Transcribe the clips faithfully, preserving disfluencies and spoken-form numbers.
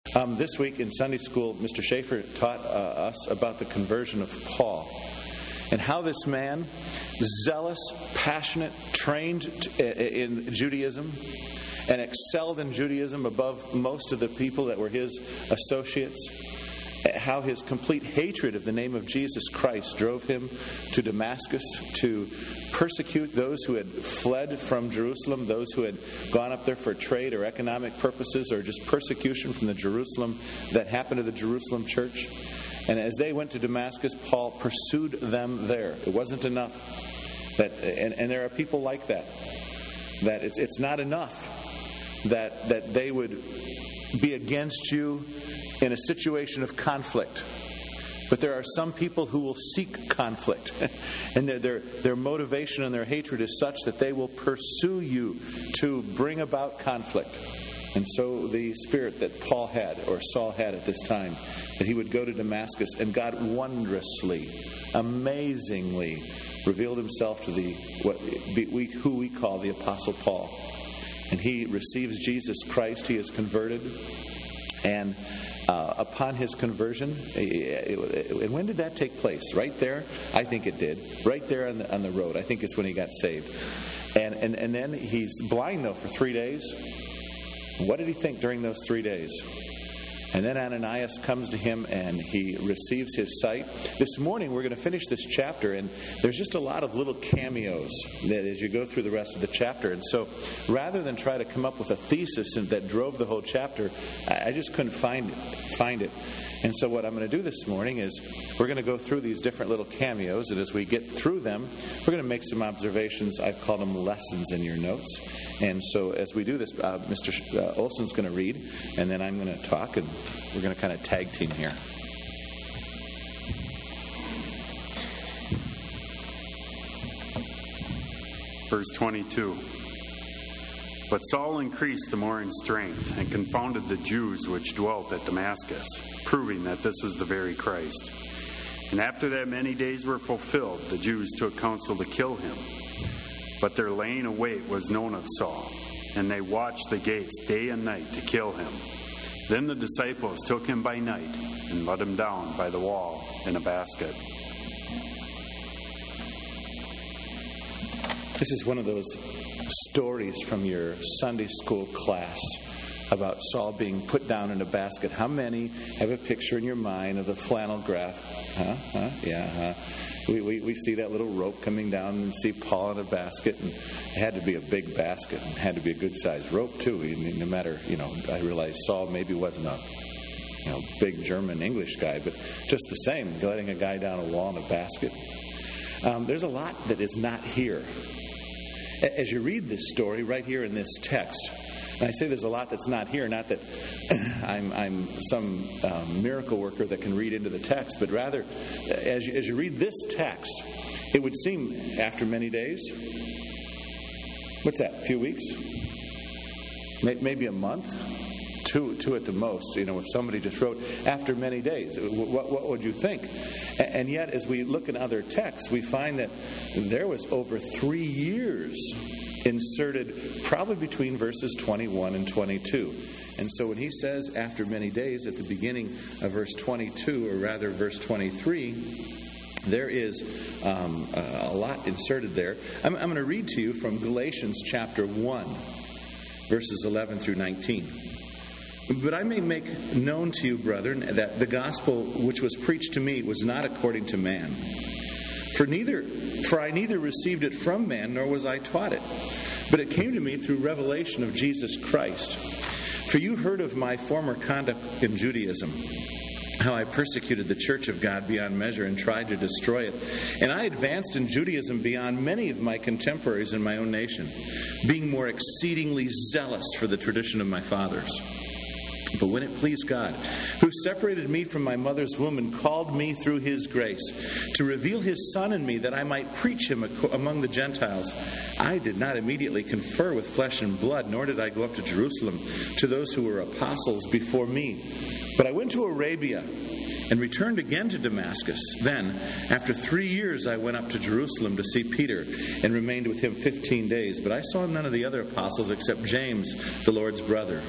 Um, this week in Sunday school, Mister Schaefer taught uh, us about the conversion of Paul and how this man, zealous, passionate, trained in Judaism and excelled in Judaism above most of the people that were his associates, how his complete hatred of the name of Jesus Christ drove him to Damascus to persecute those who had fled from Jerusalem, those who had gone up there for trade or economic purposes, or just persecution from the Jerusalem that happened to the Jerusalem church. And as they went to Damascus, Paul pursued them there. It wasn't enough. That, and, and there are people like that. That it's it's not enough that that they would be against you in a situation of conflict. But there are some people who will seek conflict. And their, their, their motivation and their hatred is such that they will pursue you to bring about conflict. And so the spirit that Paul had, or Saul had at this time, that he would go to Damascus, and God wondrously, amazingly revealed himself to the what we, who we call the Apostle Paul. And he receives Jesus Christ. He is converted. And Uh, upon his conversion, and when did that take place? Right there? I think it did. Right there on the, on the road. I think it's when he got saved. And, and, and then he's blind, though, for three days. What did he think during those three days? And then Ananias comes to him and he receives his sight. This morning we're going to finish this chapter, and there's just a lot of little cameos that as you go through the rest of the chapter. And so rather than try to come up with a thesis that drove the whole chapter, I just couldn't find find it. And so what I'm going to do this morning is we're going to go through these different little cameos, and as we get through them, we're going to make some observations. I've called them lessons in your notes. And so as we do this, uh, Mister Olson's going to read, and then I'm going to talk, and we're going to kind of tag team here. Verse twenty-two. But Saul increased the more in strength and confounded the Jews which dwelt at Damascus, proving that this is the very Christ. And after that many days were fulfilled, the Jews took counsel to kill him. But their laying await was known of Saul, and they watched the gates day and night to kill him. Then the disciples took him by night and let him down by the wall in a basket. This is one of those stories from your Sunday school class about Saul being put down in a basket. How many have a picture in your mind of the flannel graph? Huh? Huh? Yeah, huh? We, we we see that little rope coming down and see Paul in a basket. And it had to be a big basket. It had to be a good-sized rope, too. No matter, you know, I realize Saul maybe wasn't a you know big German English guy, but just the same, letting a guy down a wall in a basket. Um, there's a lot that is not here. As you read this story right here in this text, and I say there's a lot that's not here, not that I'm, I'm some um, miracle worker that can read into the text, but rather, as you, as you read this text, it would seem after many days, what's that, a few weeks? Maybe a month? Two, two at the most. You know, if somebody just wrote, after many days, what, what would you think? And yet, as we look in other texts, we find that there was over three years inserted probably between verses twenty-one and twenty-two. And so when he says, after many days, at the beginning of verse twenty-two, or rather verse twenty-three, there is um, a lot inserted there. I'm, I'm going to read to you from Galatians chapter one, verses eleven through nineteen. But I may make known to you, brethren, that the gospel which was preached to me was not according to man. For neither, for I neither received it from man, nor was I taught it. But it came to me through revelation of Jesus Christ. For you heard of my former conduct in Judaism, how I persecuted the church of God beyond measure and tried to destroy it. And I advanced in Judaism beyond many of my contemporaries in my own nation, being more exceedingly zealous for the tradition of my fathers. But when it pleased God, who separated me from my mother's womb and called me through His grace to reveal His Son in me that I might preach Him among the Gentiles, I did not immediately confer with flesh and blood, nor did I go up to Jerusalem to those who were apostles before me. But I went to Arabia and returned again to Damascus. Then, after three years, I went up to Jerusalem to see Peter and remained with him fifteen days. But I saw none of the other apostles except James, the Lord's brother.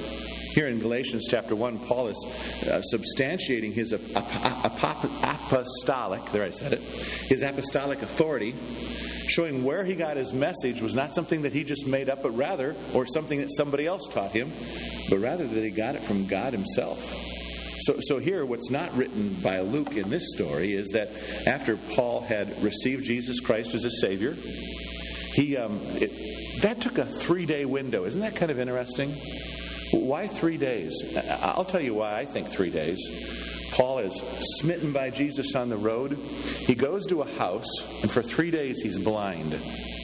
Here in Galatians chapter one, Paul is uh, substantiating his ap- ap- ap- apostolic, there I said it, his apostolic authority, showing where he got his message was not something that he just made up, but rather, or something that somebody else taught him, but rather that he got it from God himself. So, so here, what's not written by Luke in this story is that after Paul had received Jesus Christ as a Savior, he um, it, that took a three-day window. Isn't that kind of interesting? Why three days? I'll tell you why I think three days. Paul is smitten by Jesus on the road. He goes to a house, and for three days he's blind.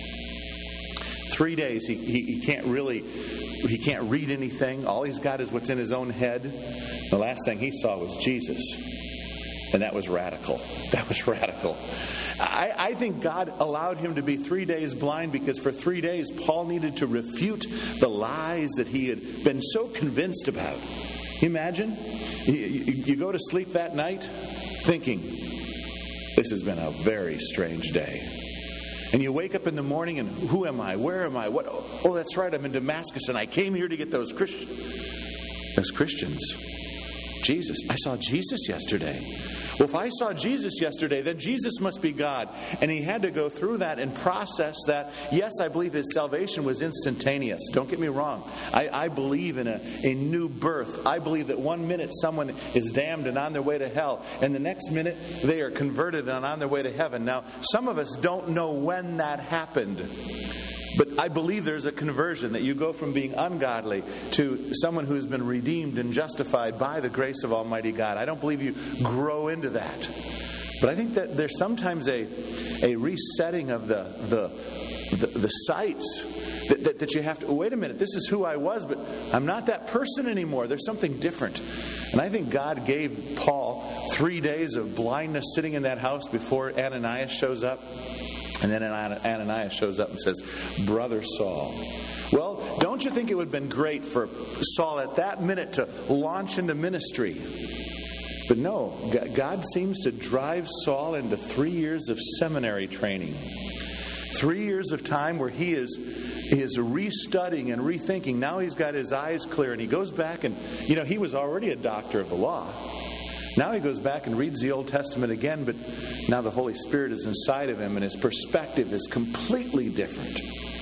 Three days he, he, he can't really, he can't read anything. All he's got is what's in his own head. The last thing he saw was Jesus. And that was radical. That was radical. I, I think God allowed him to be three days blind because for three days Paul needed to refute the lies that he had been so convinced about. Can you imagine? You, you, you go to sleep that night thinking, this has been a very strange day. And you wake up in the morning and who am I? Where am I? What? Oh, that's right, I'm in Damascus and I came here to get those Christians. Those Christians. Jesus. I saw Jesus yesterday. Well, if I saw Jesus yesterday, then Jesus must be God. And he had to go through that and process that. Yes, I believe his salvation was instantaneous. Don't get me wrong. I, I believe in a, a new birth. I believe that one minute someone is damned and on their way to hell, and the next minute they are converted and on their way to heaven. Now, some of us don't know when that happened. But I believe there's a conversion, that you go from being ungodly to someone who's been redeemed and justified by the grace of Almighty God. I don't believe you grow into that. But I think that there's sometimes a a resetting of the the the, the sights that, that, that you have to, wait a minute, this is who I was, but I'm not that person anymore. There's something different. And I think God gave Paul three days of blindness sitting in that house before Ananias shows up. And then Ananias shows up and says, Brother Saul. Well, don't you think it would have been great for Saul at that minute to launch into ministry? But no, God seems to drive Saul into three years of seminary training. Three years of time where he is, he is restudying and rethinking. Now he's got his eyes clear and he goes back and, you know, he was already a doctor of the law. Now he goes back and reads the Old Testament again, but now the Holy Spirit is inside of him and his perspective is completely different.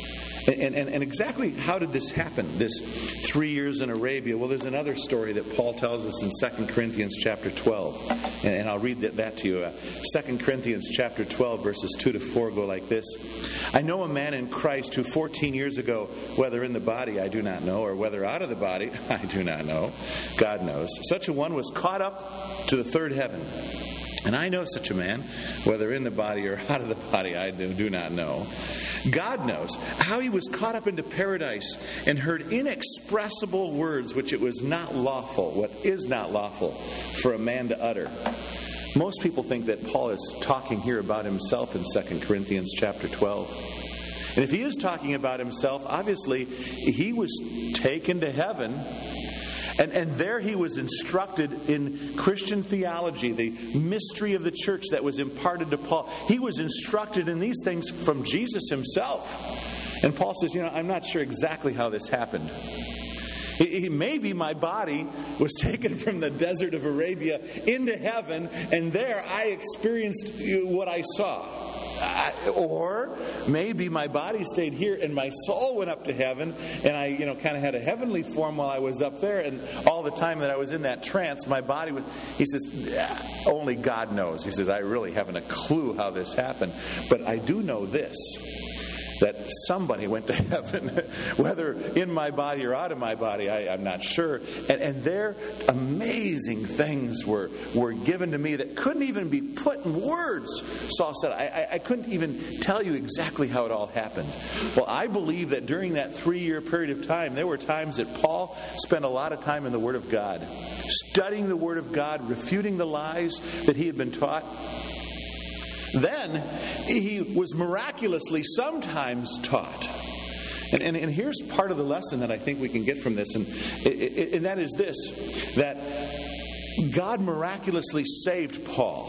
And, and, and exactly how did this happen, this three years in Arabia? Well, there's another story that Paul tells us in Second Corinthians chapter twelve. And, and I'll read that, that to you. Uh, Second Corinthians chapter twelve, verses two to four go like this. I know a man in Christ who fourteen years ago, whether in the body I do not know, or whether out of the body I do not know, God knows, such a one was caught up to the third heaven. And I know such a man, whether in the body or out of the body, I do, do not know. God knows how he was caught up into paradise and heard inexpressible words which it was not lawful, what is not lawful for a man to utter. Most people think that Paul is talking here about himself in Second Corinthians chapter twelve. And if he is talking about himself, obviously he was taken to heaven. And, and there he was instructed in Christian theology, the mystery of the church that was imparted to Paul. He was instructed in these things from Jesus himself. And Paul says, you know, I'm not sure exactly how this happened. He, he, maybe my body was taken from the desert of Arabia into heaven, and there I experienced what I saw. I, or maybe my body stayed here and my soul went up to heaven and I, you know, kind of had a heavenly form while I was up there, and all the time that I was in that trance, my body was, he says, only God knows. He says, I really haven't a clue how this happened. But I do know this, that somebody went to heaven, whether in my body or out of my body, I, I'm not sure. And, and there, amazing things were, were given to me that couldn't even be put in words. Saul said, I, I, I couldn't even tell you exactly how it all happened. Well, I believe that during that three-year period of time, there were times that Paul spent a lot of time in the Word of God, studying the Word of God, refuting the lies that he had been taught. Then he was miraculously sometimes taught. And, and, and here's part of the lesson that I think we can get from this, and, and that is this, that God miraculously saved Paul.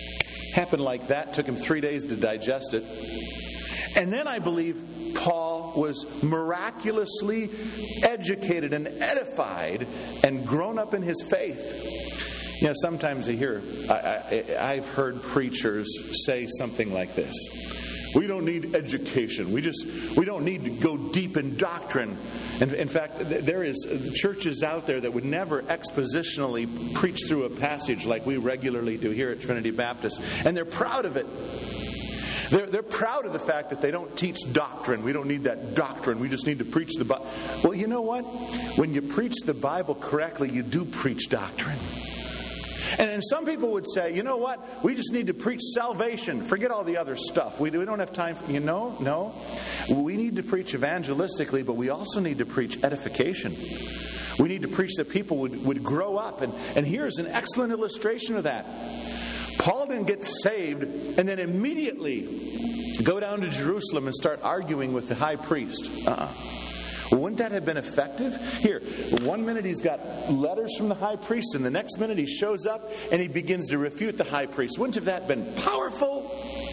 Happened like that, took him three days to digest it. And then I believe Paul was miraculously educated and edified and grown up in his faith. You know, sometimes I hear, I, I, I've heard preachers say something like this. We don't need education. We just, we don't need to go deep in doctrine. In, in fact, there is churches out there that would never expositionally preach through a passage like we regularly do here at Trinity Baptist. And they're proud of it. They're, they're proud of the fact that they don't teach doctrine. We don't need that doctrine. We just need to preach the Bible. Well, you know what? When you preach the Bible correctly, you do preach doctrine. And then some people would say, you know what? We just need to preach salvation. Forget all the other stuff. We, we don't have time for, you know, no. We need to preach evangelistically, but we also need to preach edification. We need to preach that people would, would grow up. And, and here's an excellent illustration of that. Paul didn't get saved and then immediately go down to Jerusalem and start arguing with the high priest. Uh-uh. Well, wouldn't that have been effective? Here, one minute he's got letters from the high priest, and the next minute he shows up and he begins to refute the high priest. Wouldn't have that been powerful?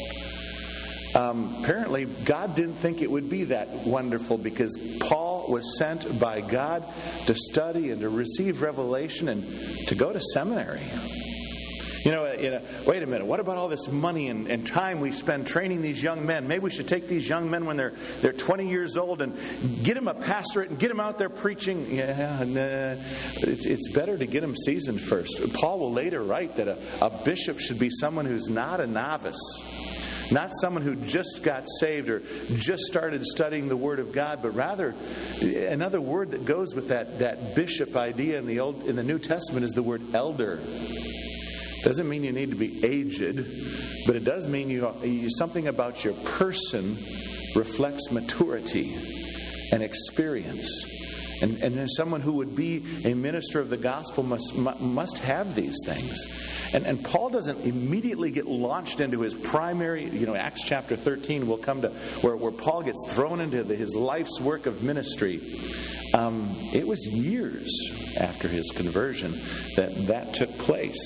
Um, apparently, God didn't think it would be that wonderful because Paul was sent by God to study and to receive revelation and to go to seminary. You know, you know, wait a minute, what about all this money and, and time we spend training these young men? Maybe we should take these young men when they're they're twenty years old and get them a pastorate and get them out there preaching. Yeah, nah, it's, it's better to get them seasoned first. Paul will later write that a, a bishop should be someone who's not a novice. Not someone who just got saved or just started studying the Word of God, but rather another word that goes with that, that bishop idea in the Old in the New Testament is the word elder. Doesn't mean you need to be aged, but it does mean you, you something about your person reflects maturity and experience. And, and then someone who would be a minister of the gospel must must have these things. And, and Paul doesn't immediately get launched into his primary, you know, Acts chapter thirteen will come to where, where Paul gets thrown into the, his life's work of ministry. Um, it was years after his conversion that that took place.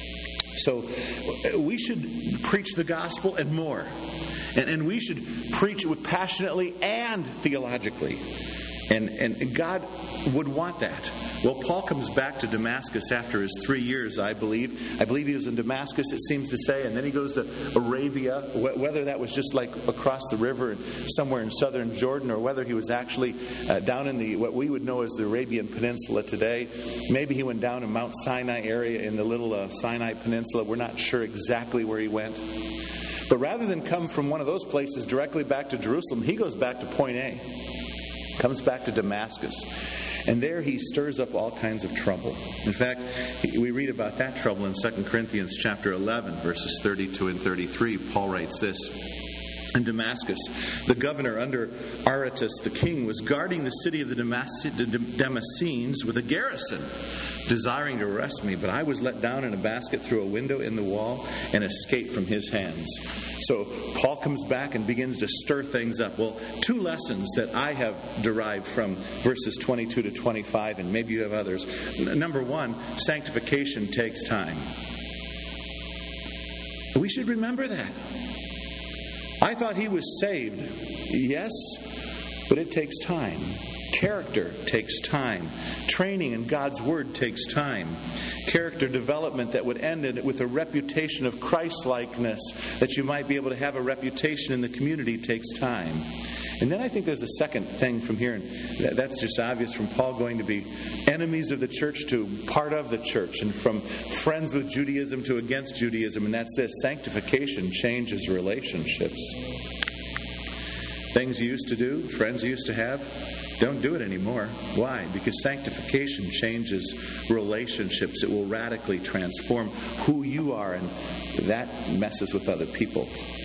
So we should preach the gospel and more. And, and we should preach it with passionately and theologically. And, and God would want that. Well, Paul comes back to Damascus after his three years, I believe. I believe he was in Damascus, it seems to say, and then he goes to Arabia, whether that was just like across the river somewhere in southern Jordan, or whether he was actually uh, down in the what we would know as the Arabian Peninsula today. Maybe he went down in Mount Sinai area in the little uh, Sinai Peninsula. We're not sure exactly where he went. But rather than come from one of those places directly back to Jerusalem, he goes back to point A. Comes back to Damascus. And there he stirs up all kinds of trouble. In fact, we read about that trouble in Second Corinthians chapter eleven, verses thirty-two and thirty-three. Paul writes this. In Damascus, the governor under Aretas the king was guarding the city of the Damascenes with a garrison, desiring to arrest me, but I was let down in a basket through a window in the wall and escaped from his hands. So Paul comes back and begins to stir things up. Well, two lessons that I have derived from verses twenty-two to twenty-five, and maybe you have others. Number one, sanctification takes time. We should remember that. I thought he was saved. Yes, but it takes time. Character takes time. Training in God's Word takes time. Character development that would end in, with a reputation of Christ-likeness, that you might be able to have a reputation in the community, takes time. And then I think there's a second thing from here, and that's just obvious from Paul going to be enemies of the church to part of the church, and from friends with Judaism to against Judaism, and that's this: sanctification changes relationships. Things you used to do, friends you used to have, don't do it anymore. Why? Because sanctification changes relationships. It will radically transform who you are, and that messes with other people.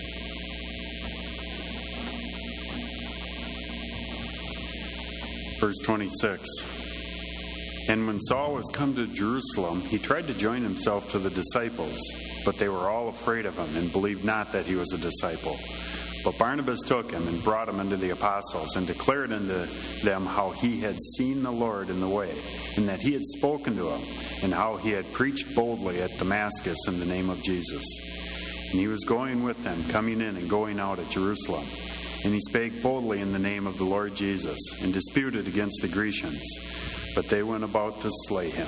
Verse twenty-six. And when Saul was come to Jerusalem, he tried to join himself to the disciples, but they were all afraid of him and believed not that he was a disciple. But Barnabas took him and brought him unto the apostles, and declared unto them how he had seen the Lord in the way, and that he had spoken to him, and how he had preached boldly at Damascus in the name of Jesus. And he was going with them, coming in and going out at Jerusalem. And he spake boldly in the name of the Lord Jesus, and disputed against the Grecians. But they went about to slay him.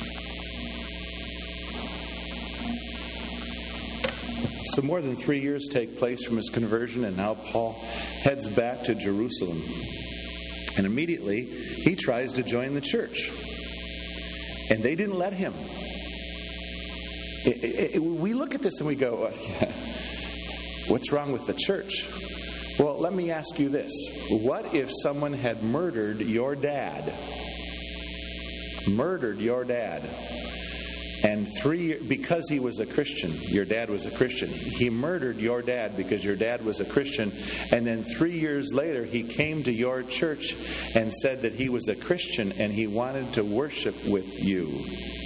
So more than three years take place from his conversion, and now Paul heads back to Jerusalem. And immediately he tries to join the church. And they didn't let him. It, it, it, we look at this and we go, what's wrong with the church? Well, let me ask you this. What if someone had murdered your dad? Murdered your dad. And three, because he was a Christian, your dad was a Christian, he murdered your dad because your dad was a Christian, and then three years later he came to your church and said that he was a Christian and he wanted to worship with you.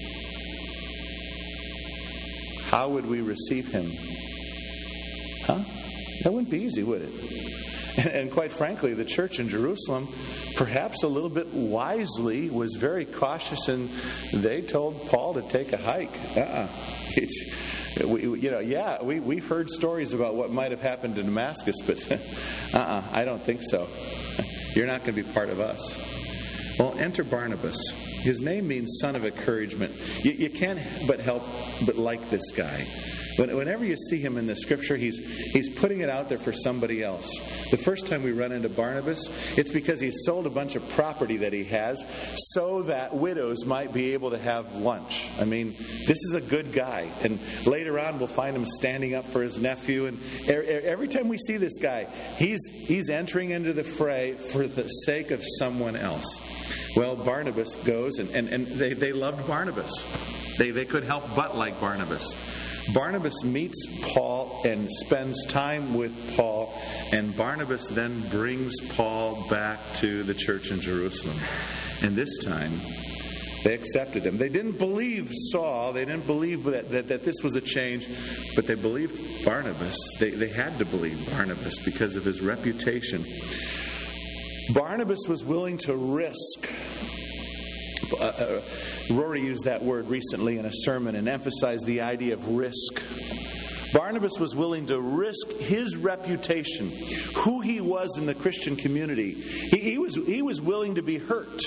How would we receive him? Huh? That wouldn't be easy, would it? And, and quite frankly, the church in Jerusalem, perhaps a little bit wisely, was very cautious, and they told Paul to take a hike. Uh-uh. It's, we, you know, yeah, we, we've heard stories about what might have happened in Damascus, but uh-uh, I don't think so. You're not going to be part of us. Well, enter Barnabas. His name means son of encouragement. You, you can't but help but like this guy. Whenever you see him in the scripture, he's he's putting it out there for somebody else. The first time we run into Barnabas, it's because he sold a bunch of property that he has so that widows might be able to have lunch. I mean, this is a good guy. And later on, we'll find him standing up for his nephew. And every time we see this guy, he's he's entering into the fray for the sake of someone else. Well, Barnabas goes, and, and, and they, they loved Barnabas. They, they could help but like Barnabas. Barnabas meets Paul and spends time with Paul, and Barnabas then brings Paul back to the church in Jerusalem. And this time, they accepted him. They didn't believe Saul. They didn't believe that, that, that this was a change, but they believed Barnabas. They, they had to believe Barnabas because of his reputation. Barnabas was willing to risk. Uh, uh, Rory used that word recently in a sermon and emphasized the idea of risk. Barnabas was willing to risk his reputation, who he was in the Christian community. He, he was he was willing to be hurt.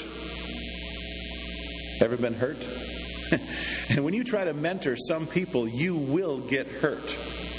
Ever been hurt? And when you try to mentor some people, you will get hurt.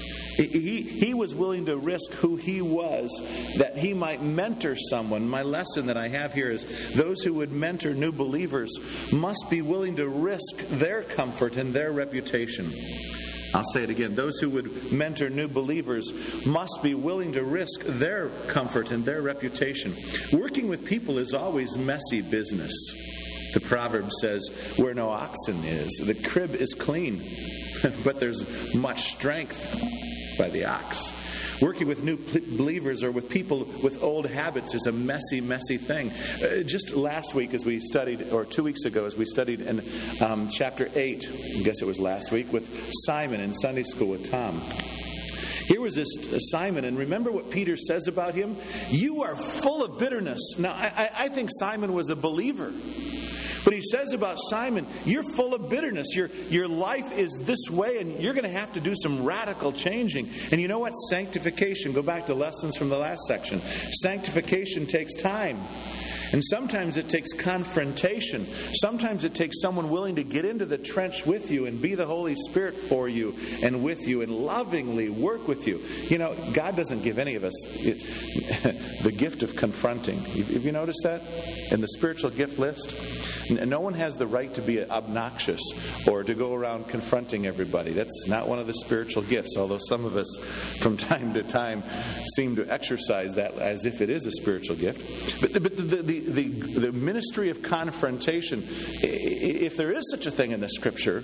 He, he was willing to risk who he was that he might mentor someone. My lesson that I have here is those who would mentor new believers must be willing to risk their comfort and their reputation. I'll say it again. Those who would mentor new believers must be willing to risk their comfort and their reputation. Working with people is always messy business. The proverb says, where no oxen is, the crib is clean, but there's much strength by the ox. Working with new believers or with people with old habits is a messy, messy thing. Uh, just last week as we studied, or two weeks ago as we studied in um, chapter eight, I guess it was last week, with Simon in Sunday school with Tom. Here was this Simon, and remember what Peter says about him? You are full of bitterness. Now, I, I think Simon was a believer. But he says about Simon, you're full of bitterness. Your, your life is this way, and you're going to have to do some radical changing. And you know what? Sanctification. Go back to lessons from the last section. Sanctification takes time. And sometimes it takes confrontation. Sometimes it takes someone willing to get into the trench with you and be the Holy Spirit for you and with you and lovingly work with you. You know, God doesn't give any of us it, the gift of confronting. Have you noticed that? In the spiritual gift list, no one has the right to be obnoxious or to go around confronting everybody. That's not one of the spiritual gifts, although some of us from time to time seem to exercise that as if it is a spiritual gift. But, but the, the, the, the ministry of confrontation, if there is such a thing in the Scripture,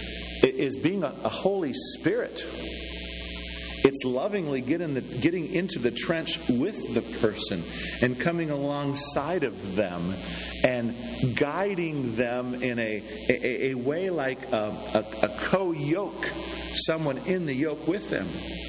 is being a, a Holy Spirit. It's lovingly getting, the, getting into the trench with the person and coming alongside of them and guiding them in a, a, a way like a, a, a co-yoke, someone in the yoke with them.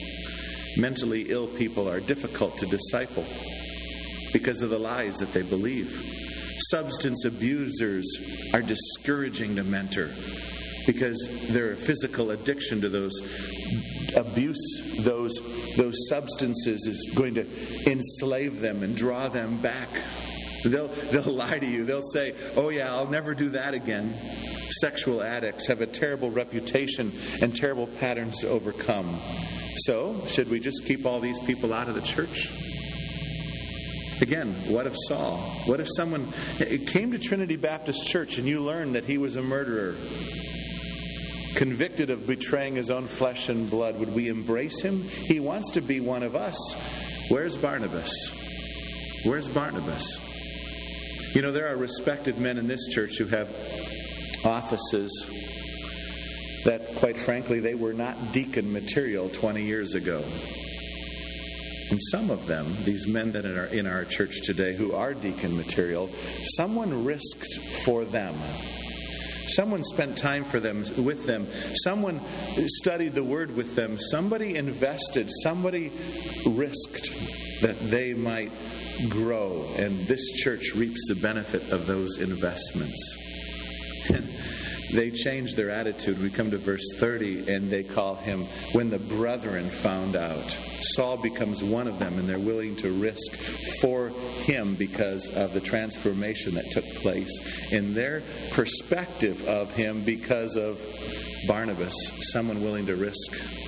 Mentally ill people are difficult to disciple because of the lies that they believe. Substance abusers are discouraging to mentor because their physical addiction to those abuse, those those substances is going to enslave them and draw them back. They'll they'll lie to you. They'll say, "Oh yeah, I'll never do that again." Sexual addicts have a terrible reputation and terrible patterns to overcome. So, should we just keep all these people out of the church? Again, what if Saul? What if someone came to Trinity Baptist Church and you learned that he was a murderer, convicted of betraying his own flesh and blood? Would we embrace him? He wants to be one of us. Where's Barnabas? Where's Barnabas? You know, there are respected men in this church who have offices that, quite frankly, they were not deacon material twenty years ago. And some of them, these men that are in our church today who are deacon material, someone risked for them. Someone spent time for them, with them. Someone studied the Word with them. Somebody invested. Somebody risked that they might grow. And this church reaps the benefit of those investments. They change their attitude. We come to verse thirty, and they call him, when the brethren found out. Saul becomes one of them, and they're willing to risk for him because of the transformation that took place in their perspective of him because of Barnabas, someone willing to risk.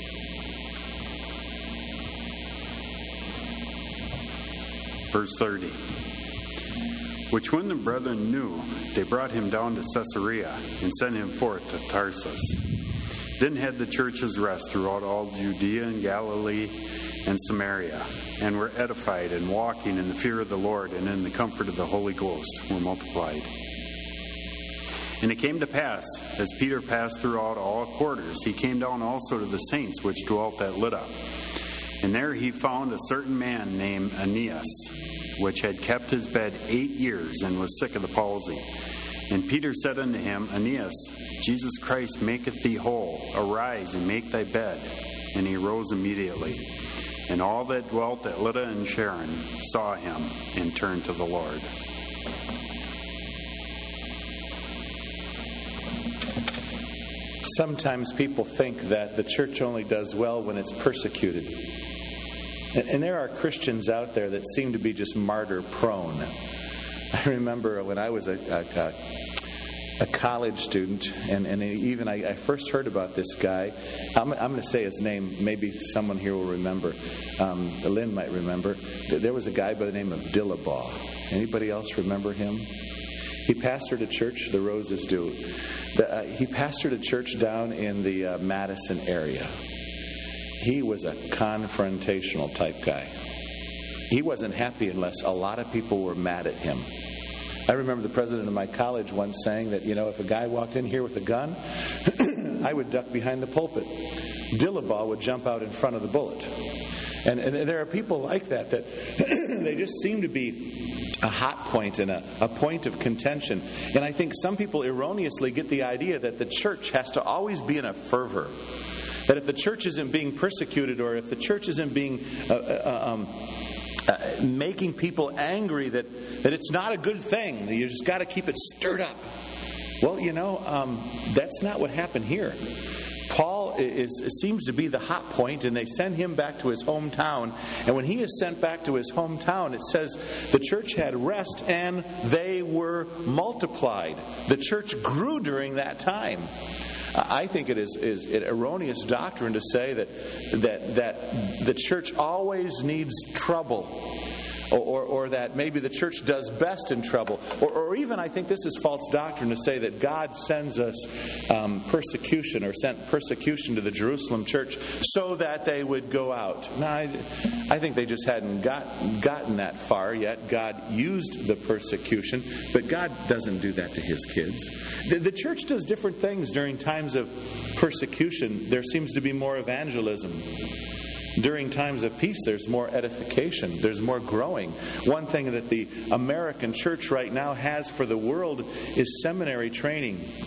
Verse thirty. Which when the brethren knew, they brought him down to Caesarea and sent him forth to Tarsus. Then had the churches rest throughout all Judea and Galilee and Samaria, and were edified, and walking in the fear of the Lord and in the comfort of the Holy Ghost were multiplied. And it came to pass, as Peter passed throughout all quarters, he came down also to the saints which dwelt at Lydda. And there he found a certain man named Aeneas, which had kept his bed eight years and was sick of the palsy. And Peter said unto him, Aeneas, Jesus Christ maketh thee whole. Arise and make thy bed. And he rose immediately. And all that dwelt at Lydda and Sharon saw him and turned to the Lord. Sometimes people think that the church only does well when it's persecuted. And there are Christians out there that seem to be just martyr prone. I remember when I was a, a, a college student, and, and even I, I first heard about this guy. I'm, I'm going to say his name. Maybe someone here will remember. Um, Lynn might remember. There was a guy by the name of Dillabaugh. Anybody else remember him? He pastored a church, the Roses do. The, uh, he pastored a church down in the uh, Madison area. He was a confrontational type guy. He wasn't happy unless a lot of people were mad at him. I remember the president of my college once saying that, you know, if a guy walked in here with a gun, I would duck behind the pulpit. Dillabaugh would jump out in front of the bullet. And, and there are people like that, that they just seem to be a hot point and a, a point of contention. And I think some people erroneously get the idea that the church has to always be in a fervor. That if the church isn't being persecuted, or if the church isn't being uh, uh, um, uh, making people angry, that, that it's not a good thing. You just got to keep it stirred up. Well, you know, um, that's not what happened here. Paul is, seems to be the hot point, and they send him back to his hometown. And when he is sent back to his hometown, it says the church had rest and they were multiplied. The church grew during that time. I think it is, is an erroneous doctrine to say that that that the church always needs trouble, or, or, or that maybe the church does best in trouble, or, or even I think this is false doctrine to say that God sends us um, persecution, or sent persecution to the Jerusalem church so that they would go out. No, I, I think they just hadn't got, gotten that far yet. God used the persecution, but God doesn't do that to His kids. The, the church does different things during times of persecution. There seems to be more evangelism. During times of peace, there's more edification. There's more growing. One thing that the American church right now has for the world is seminary training.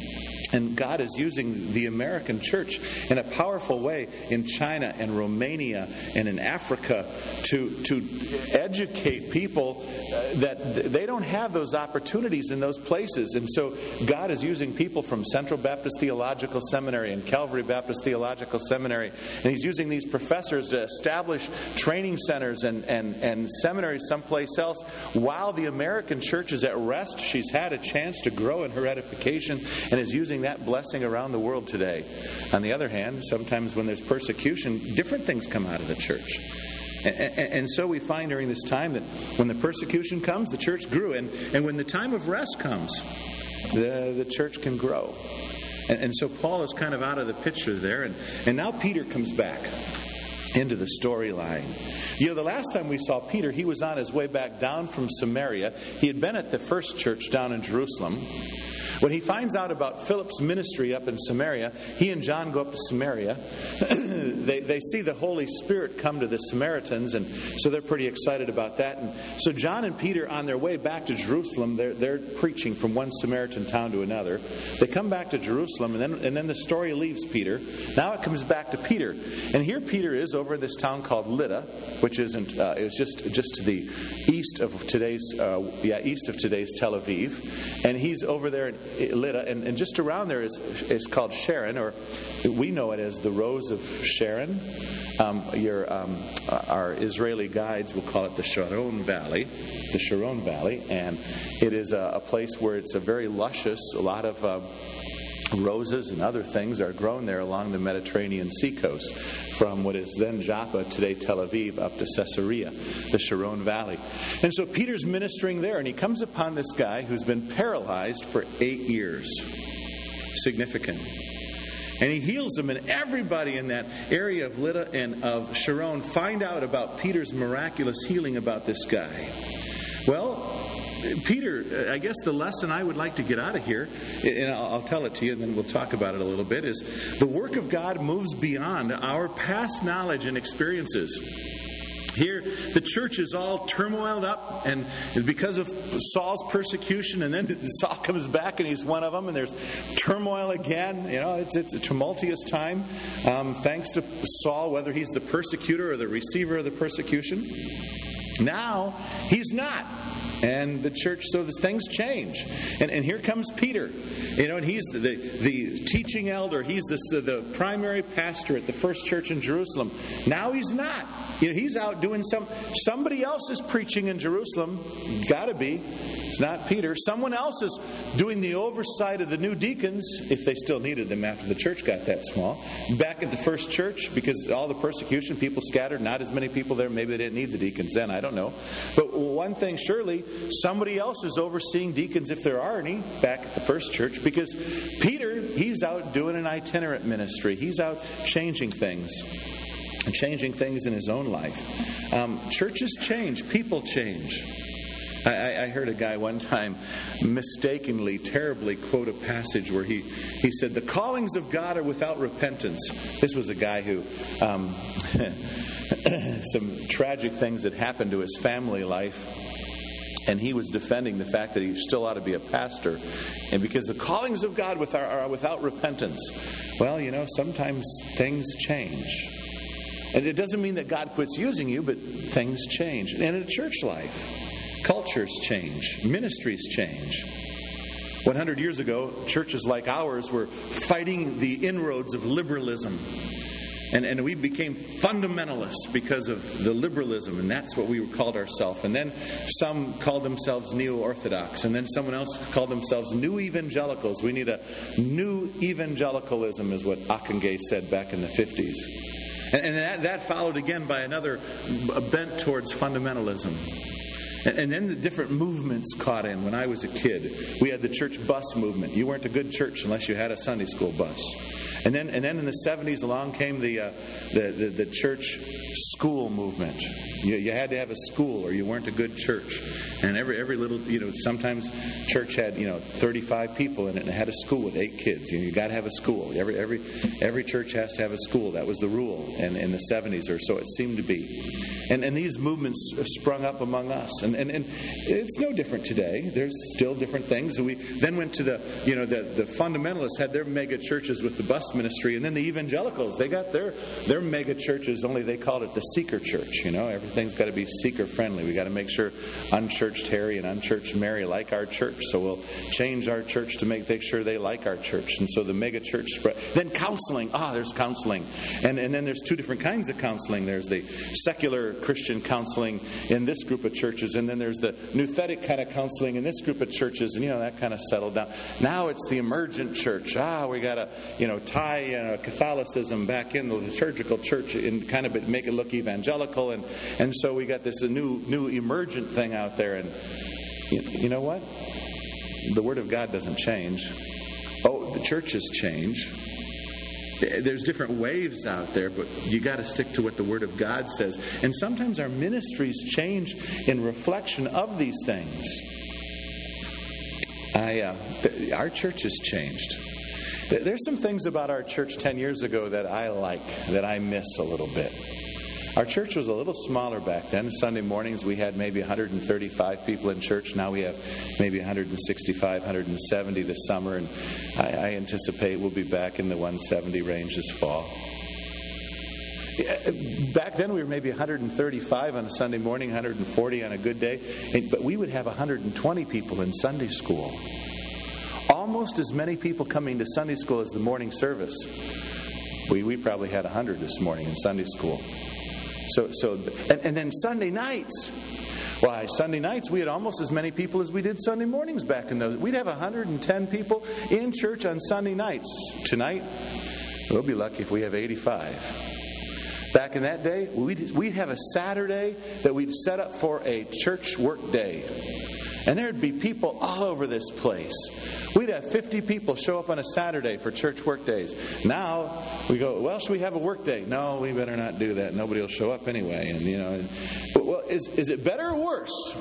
And God is using the American church in a powerful way in China and Romania and in Africa to, to educate people that they don't have those opportunities in those places. And so God is using people from Central Baptist Theological Seminary and Calvary Baptist Theological Seminary. And He's using these professors to establish training centers and, and, and seminaries someplace else while the American church is at rest. She's had a chance to grow in her edification and is using that blessing around the world today. On the other hand, sometimes when there's persecution, different things come out of the church. And, and, and so we find during this time that when the persecution comes, the church grew. And, and when the time of rest comes, the, the church can grow. And, and so Paul is kind of out of the picture there. And, and now Peter comes back into the storyline. You know, the last time we saw Peter, he was on his way back down from Samaria. He had been at the first church down in Jerusalem. When he finds out about Philip's ministry up in Samaria, he and John go up to Samaria. they, they see the Holy Spirit come to the Samaritans, and so they're pretty excited about that. And so John and Peter, on their way back to Jerusalem, they're, they're preaching from one Samaritan town to another. They come back to Jerusalem, and then, and then the story leaves Peter. Now it comes back to Peter. And here Peter is over in this town called Lydda, which isn't, uh, it's just, just to the east of today's, uh, yeah, east of today's Tel Aviv. And he's over there in Lydda, and, and just around there is is called Sharon, or we know it as the Rose of Sharon. Um, your um, our Israeli guides will call it the Sharon Valley, the Sharon Valley, and it is a, a place where it's a very luscious. A lot of uh, roses and other things are grown there along the Mediterranean seacoast, from what is then Joppa, today Tel Aviv, up to Caesarea, the Sharon Valley. And so Peter's ministering there, and he comes upon this guy who's been paralyzed for eight years. Significant. And he heals him, and everybody in that area of Lydda and of Sharon find out about Peter's miraculous healing about this guy. Well, Peter, I guess the lesson I would like to get out of here, and I'll tell it to you and then we'll talk about it a little bit, is the work of God moves beyond our past knowledge and experiences. Here, the church is all turmoiled up, and because of Saul's persecution, and then Saul comes back and he's one of them, and there's turmoil again. You know, it's it's a tumultuous time, um, thanks to Saul, whether he's the persecutor or the receiver of the persecution. Now, he's not. And the church, so the things change. And, and here comes Peter. You know, and he's the, the, the teaching elder. He's the, the primary pastor at the first church in Jerusalem. Now he's not. You know, he's out doing some, somebody else is preaching in Jerusalem. Gotta be. It's not Peter. Someone else is doing the oversight of the new deacons, if they still needed them after the church got that small. Back at the first church, because all the persecution, people scattered, not as many people there. Maybe they didn't need the deacons then, I don't know. But one thing surely, somebody else is overseeing deacons, if there are any, back at the first church, because Peter, he's out doing an itinerant ministry. He's out changing things. And changing things in his own life. Um, churches change. People change. I, I heard a guy one time mistakenly, terribly quote a passage where he, he said, "The callings of God are without repentance." This was a guy who, um, some tragic things had happened to his family life. And he was defending the fact that he still ought to be a pastor. And because the callings of God with our, are without repentance. Well, you know, sometimes things change. And it doesn't mean that God quits using you, but things change. And in a church life, cultures change. Ministries change. one hundred years ago, churches like ours were fighting the inroads of liberalism. And, and we became fundamentalists because of the liberalism, and that's what we called ourselves. And then some called themselves neo-orthodox, and then someone else called themselves new evangelicals. We need a new evangelicalism, is what Akenge said back in the fifties. And, and that, that followed again by another bent towards fundamentalism. And, and then the different movements caught in. When I was a kid, we had the church bus movement. You weren't a good church unless you had a Sunday school bus. And then, and then in the seventies, along came the, uh, the, the the church school movement. You, you had to have a school, or you weren't a good church. And every every little, you know, sometimes church had, you know, thirty-five people in it, and it had a school with eight kids. You know, you got to have a school. Every every every church has to have a school. That was the rule, in, in the seventies, or so it seemed to be. And and these movements sprung up among us, and And, and it's no different today. There's still different things. We then went to the, you know, the, the fundamentalists had their mega churches with the bus ministry, and then the evangelicals, they got their, their mega churches, only they called it the seeker church. You know, everything's got to be seeker friendly. We got to make sure unchurched Harry and unchurched Mary like our church. So we'll change our church to make, make sure they like our church. And so the mega church spread. Then counseling. Ah, oh, there's counseling. And, and then there's two different kinds of counseling. There's the secular Christian counseling in this group of churches, and then there's the nouthetic kind of counseling in this group of churches, and you know, that kind of settled down. Now it's the emergent church. Ah, we got to, you know, tie you know, Catholicism back in the liturgical church and kind of make it look evangelical, and, and so we got this new new emergent thing out there, and you, you know what? The Word of God doesn't change. Oh, the churches change. There's different waves out there, but you got to stick to what the Word of God says. And sometimes our ministries change in reflection of these things. I, uh, th- our church has changed. There's some things about our church ten years ago that I like, that I miss a little bit. Our church was a little smaller back then. Sunday mornings we had maybe one hundred thirty-five people in church. Now we have maybe one hundred sixty-five, one hundred seventy this summer, and I, I anticipate we'll be back in the one hundred seventy range this fall. Back then we were maybe one hundred thirty-five on a Sunday morning, one hundred forty on a good day, and, but we would have one hundred twenty people in Sunday school. Almost as many people coming to Sunday school as the morning service. We we probably had one hundred this morning in Sunday school. So, so, and, and then Sunday nights. Why, Sunday nights we had almost as many people as we did Sunday mornings back in those. We'd have one hundred ten people in church on Sunday nights. Tonight, we'll be lucky if we have eighty-five. Back in that day, we'd, we'd have a Saturday that we'd set up for a church work day. And there'd be people all over this place. We'd have fifty people show up on a Saturday for church work days. Now we go, well, should we have a work day? No, we better not do that. Nobody will show up anyway. And you know, but, well, is is it better or worse?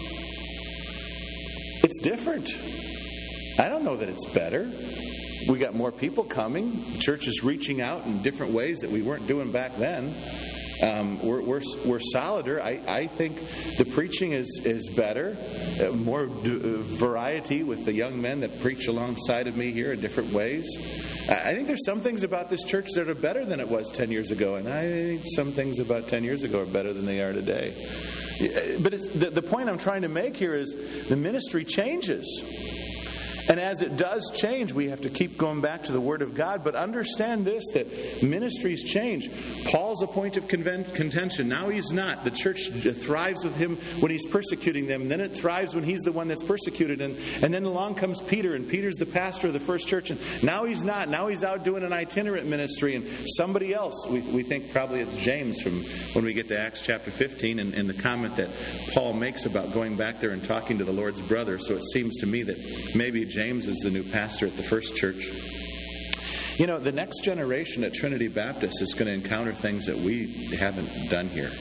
It's different. I don't know that it's better. We got more people coming. Church is reaching out in different ways that we weren't doing back then. Um, we're, we're we're solider. I, I think the preaching is is better, uh, more d- uh, variety with the young men that preach alongside of me here in different ways. I, I think there's some things about this church that are better than it was ten years ago, and I think some things about ten years ago are better than they are today. But it's, the, the point I'm trying to make here is the ministry changes. And as it does change, we have to keep going back to the Word of God. But understand this, that ministries change. Paul's a point of contention. Now he's not. The church thrives with him when he's persecuting them. Then it thrives when he's the one that's persecuted. And, and then along comes Peter, and Peter's the pastor of the first church. And now he's not. Now he's out doing an itinerant ministry. And somebody else, we, we think probably it's James from when we get to Acts chapter fifteen, and, and the comment that Paul makes about going back there and talking to the Lord's brother. So it seems to me that maybe James James is the new pastor at the first church. You know, the next generation at Trinity Baptist is going to encounter things that we haven't done here.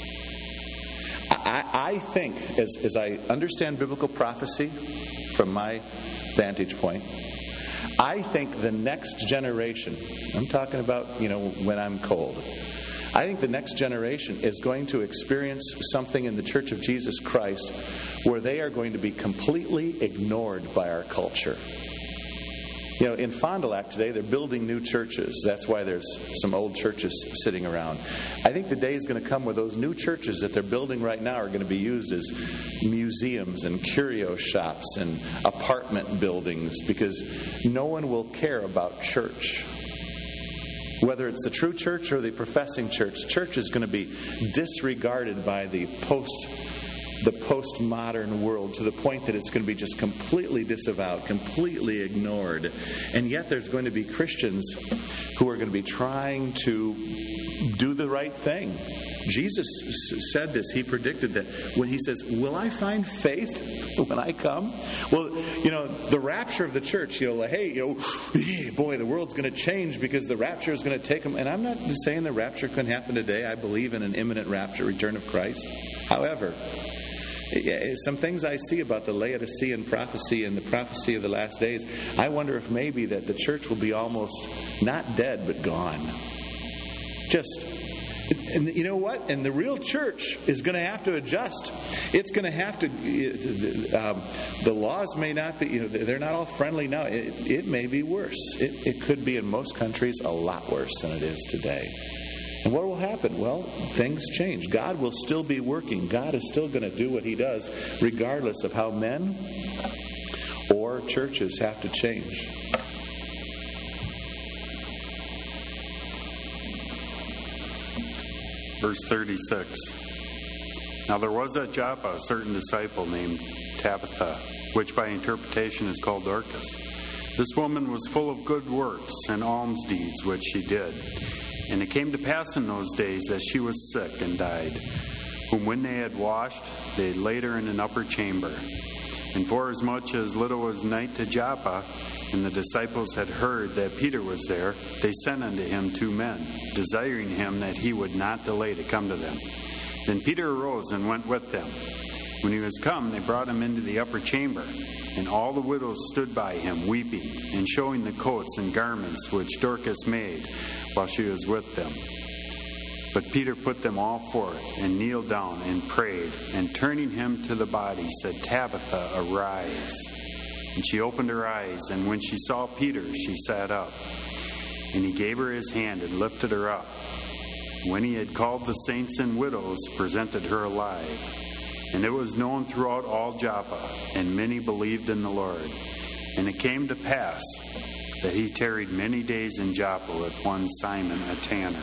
I, I think, as, as I understand biblical prophecy from my vantage point, I think the next generation, I'm talking about, you know, when I'm cold, I think the next generation is going to experience something in the Church of Jesus Christ where they are going to be completely ignored by our culture. You know, in Fond du Lac today, they're building new churches. That's why there's some old churches sitting around. I think the day is going to come where those new churches that they're building right now are going to be used as museums and curio shops and apartment buildings, because no one will care about church. Whether it's the true church or the professing church, church is going to be disregarded by the post, the postmodern world to the point that it's going to be just completely disavowed, completely ignored. And yet there's going to be Christians who are going to be trying to do the right thing. Jesus said this. He predicted that when he says, will I find faith when I come? Well, you know, the rapture of the church, you know, like, hey, you know, boy, the world's going to change because the rapture is going to take them. And I'm not saying the rapture couldn't happen today. I believe in an imminent rapture, return of Christ. However, some things I see about the Laodicean prophecy and the prophecy of the last days, I wonder if maybe that the church will be almost not dead, but gone. Just And you know what? And the real church is going to have to adjust. It's going to have to. Um, the laws may not be. You know, they're not all friendly now. It, it may be worse. It, it could be in most countries a lot worse than it is today. And what will happen? Well, things change. God will still be working. God is still going to do what He does, regardless of how men or churches have to change. Verse thirty-six. Now there was at Joppa a certain disciple named Tabitha, which by interpretation is called Dorcas. This woman was full of good works and alms deeds which she did. And it came to pass in those days that she was sick and died, whom when they had washed, they laid her in an upper chamber. And forasmuch as little was night to Joppa, and the disciples had heard that Peter was there, they sent unto him two men, desiring him that he would not delay to come to them. Then Peter arose and went with them. When he was come, they brought him into the upper chamber, and all the widows stood by him, weeping, and showing the coats and garments which Dorcas made while she was with them. But Peter put them all forth, and kneeled down, and prayed, and turning him to the body, said, Tabitha, arise. And she opened her eyes, and when she saw Peter, she sat up. And he gave her his hand, and lifted her up. When he had called the saints and widows, presented her alive. And it was known throughout all Joppa, and many believed in the Lord. And it came to pass that he tarried many days in Joppa with one Simon, a tanner.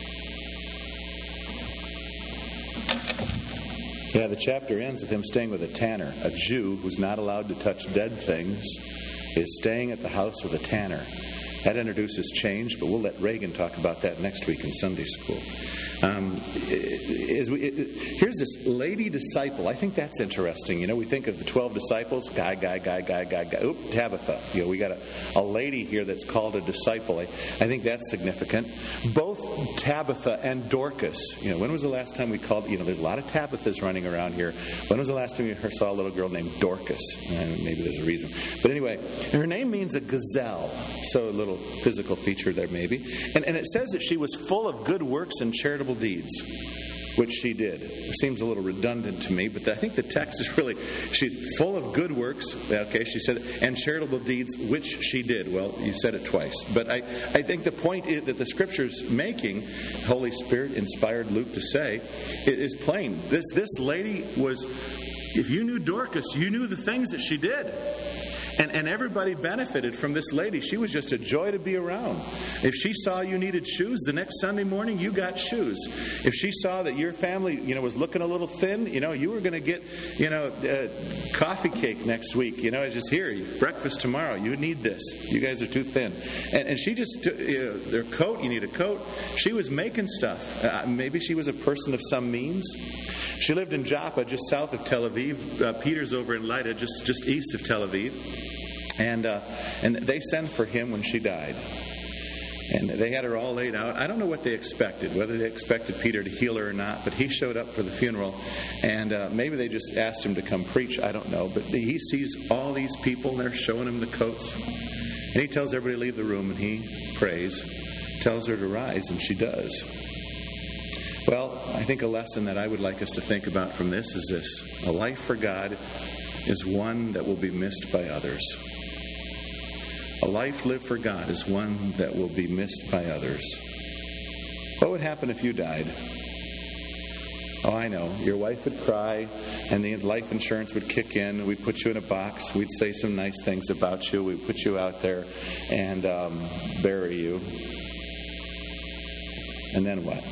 Yeah, the chapter ends with him staying with a tanner. A Jew who's not allowed to touch dead things is staying at the house with a tanner. That introduces change, but we'll let Reagan talk about that next week in Sunday school. Um, is we, it, here's this lady disciple. I think that's interesting. You know, we think of the twelve disciples, guy, guy, guy, guy, guy, guy. Oop, Tabitha. You know, we got a, a lady here that's called a disciple. I, I think that's significant. Both Tabitha and Dorcas. You know, when was the last time we called? You know, there's a lot of Tabithas running around here. When was the last time you saw a little girl named Dorcas? Uh, maybe there's a reason. But anyway, her name means a gazelle. So a little physical feature there, maybe. And, and it says that she was full of good works and charitable deeds, which she did. It seems a little redundant to me, but I think the text is really, she's full of good works, okay, she said, and charitable deeds, which she did. Well, you said it twice. But I, I think the point is that the Scripture's making, Holy Spirit inspired Luke to say, is plain. This, this lady was, if you knew Dorcas, you knew the things that she did. And, and everybody benefited from this lady. She was just a joy to be around. If she saw you needed shoes, the next Sunday morning you got shoes. If she saw that your family, you know, was looking a little thin, you know, you were going to get, you know, uh, coffee cake next week. You know, it's just here, breakfast tomorrow. You need this. You guys are too thin. And, and she just, you know, their coat, you need a coat. She was making stuff. Uh, maybe she was a person of some means. She lived in Joppa, just south of Tel Aviv. Uh, Peter's over in Lydda, just, just east of Tel Aviv. And uh, and they sent for him when she died. And they had her all laid out. I don't know what they expected, whether they expected Peter to heal her or not, but he showed up for the funeral. And uh, maybe they just asked him to come preach. I don't know. But he sees all these people, and they're showing him the coats. And he tells everybody to leave the room, and he prays, tells her to rise, and she does. Well, I think a lesson that I would like us to think about from this is this. A life for God is one that will be missed by others. A life lived for God is one that will be missed by others. What would happen if you died? Oh, I know. Your wife would cry, and the life insurance would kick in. We'd put you in a box. We'd say some nice things about you. We'd put you out there and um, bury you. And then what?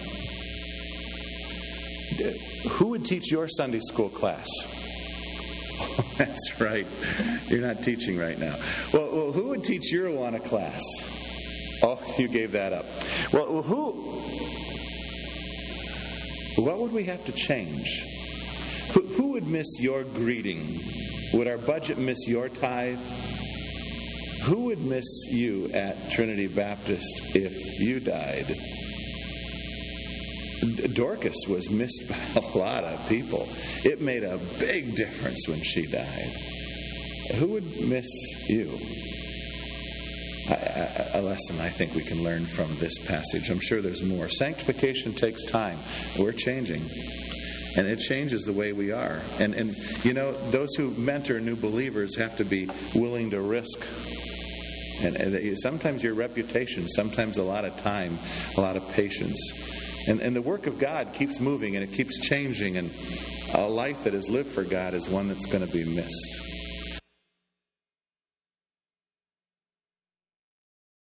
Who would teach your Sunday school class? Oh, that's right. You're not teaching right now. Well, well, who would teach your Awana class? Oh, you gave that up. Well, well, who? What would we have to change? Who, who would miss your greeting? Would our budget miss your tithe? Who would miss you at Trinity Baptist if you died? Dorcas was missed by a lot of people. It made a big difference when she died. Who would miss you? a, a lesson I think we can learn from this passage. I'm sure there's more. Sanctification takes time. We're changing. And it changes the way we are. And, and you know, those who mentor new believers have to be willing to risk. And, and sometimes your reputation, sometimes a lot of time, a lot of patience. And, and the work of God keeps moving and it keeps changing. And a life that is lived for God is one that's going to be missed.